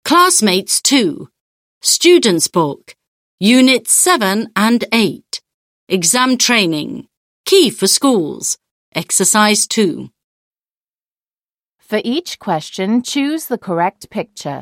Classmates 2. Students' Book. Units 7 and 8. Exam Training. Key for Schools. Exercise 2. For each question, choose the correct picture.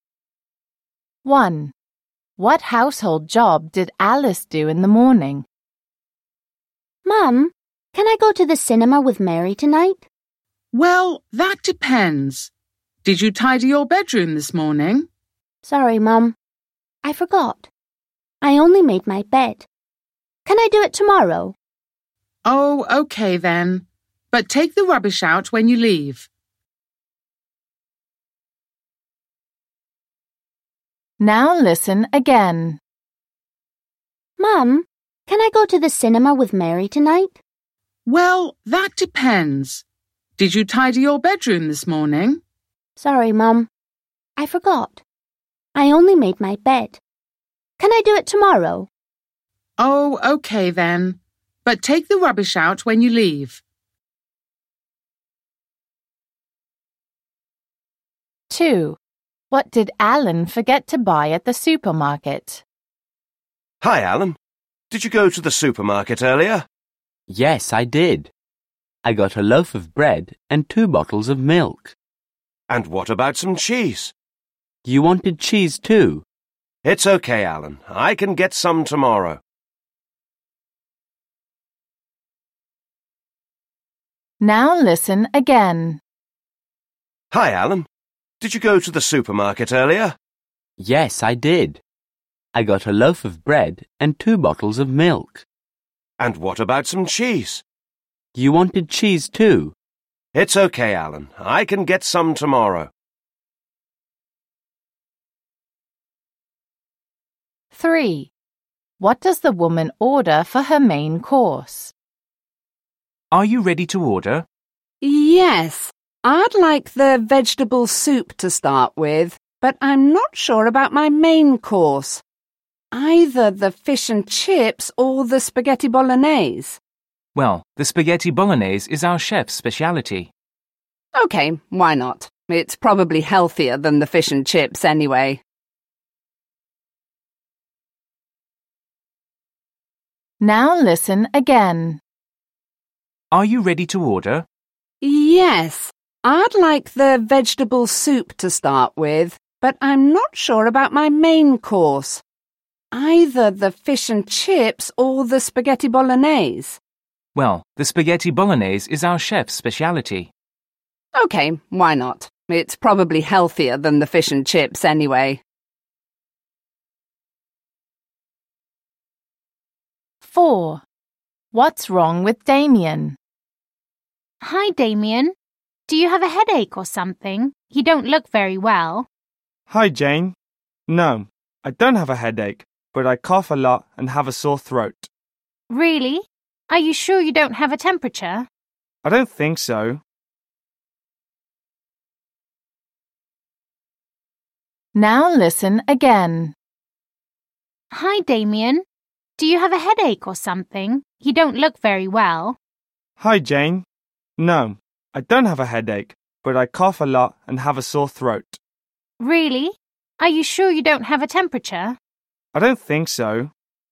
1. What household job did Alice do in the morning? Mum, can I go to the cinema with Mary tonight? Well, that depends. Did you tidy your bedroom this morning? Sorry, Mum. I forgot. I only made my bed. Can I do it tomorrow? Oh, okay then. But take the rubbish out when you leave. Now listen again. Mum, can I go to the cinema with Mary tonight? Well, that depends. Did you tidy your bedroom this morning? Sorry, Mum. I forgot. I only made my bed. Can I do it tomorrow? Oh, okay then. But take the rubbish out when you leave. 2. What did Alan forget to buy at the supermarket? Hi, Alan. Did you go to the supermarket earlier? Yes, I did. I got a loaf of bread and 2 bottles of milk. And what about some cheese? You wanted cheese too? It's okay, Alan. I can get some tomorrow. Now listen again. Hi, Alan. Did you go to the supermarket earlier? Yes, I did. I got a loaf of bread and 2 bottles of milk. And what about some cheese? You wanted cheese too? It's okay, Alan. I can get some tomorrow. 3. What does the woman order for her main course? Are you ready to order? Yes, I'd like the vegetable soup to start with, but I'm not sure about my main course. Either the fish and chips or the spaghetti bolognese. Well, the spaghetti bolognese is our chef's speciality. Okay, why not? It's probably healthier than the fish and chips anyway. Now listen again. Are you ready to order? Yes, I'd like the vegetable soup to start with, but I'm not sure about my main course. Either the fish and chips or the spaghetti bolognese. Well, the spaghetti bolognese is our chef's speciality. Okay, why not? It's probably healthier than the fish and chips anyway. 4. What's wrong with Damien? Hi, Damien. Do you have a headache or something? You don't look very well. Hi, Jane. No, I don't have a headache, but I cough a lot and have a sore throat. Really? Are you sure you don't have a temperature? I don't think so. Now listen again. Hi, Damien. Do you have a headache or something? You don't look very well. Hi, Jane. No, I don't have a headache, but I cough a lot and have a sore throat. Really? Are you sure you don't have a temperature? I don't think so.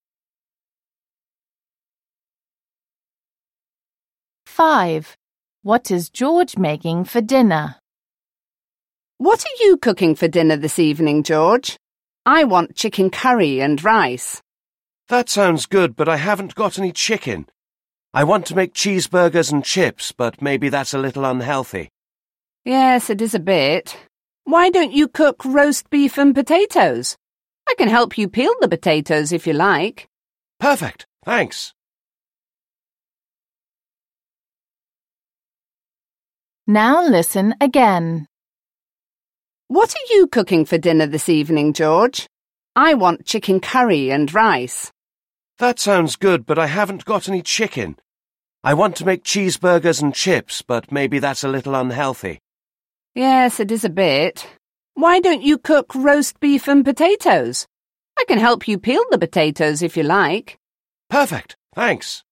5. What is George making for dinner? What are you cooking for dinner this evening, George? I want chicken curry and rice. That sounds good, but I haven't got any chicken. I want to make cheeseburgers and chips, but maybe that's a little unhealthy. Yes, it is a bit. Why don't you cook roast beef and potatoes? I can help you peel the potatoes if you like. Perfect, thanks. Now listen again. What are you cooking for dinner this evening, George? I want chicken curry and rice. That sounds good, but I haven't got any chicken. I want to make cheeseburgers and chips, but maybe that's a little unhealthy. Yes, it is a bit. Why don't you cook roast beef and potatoes? I can help you peel the potatoes if you like. Perfect, thanks.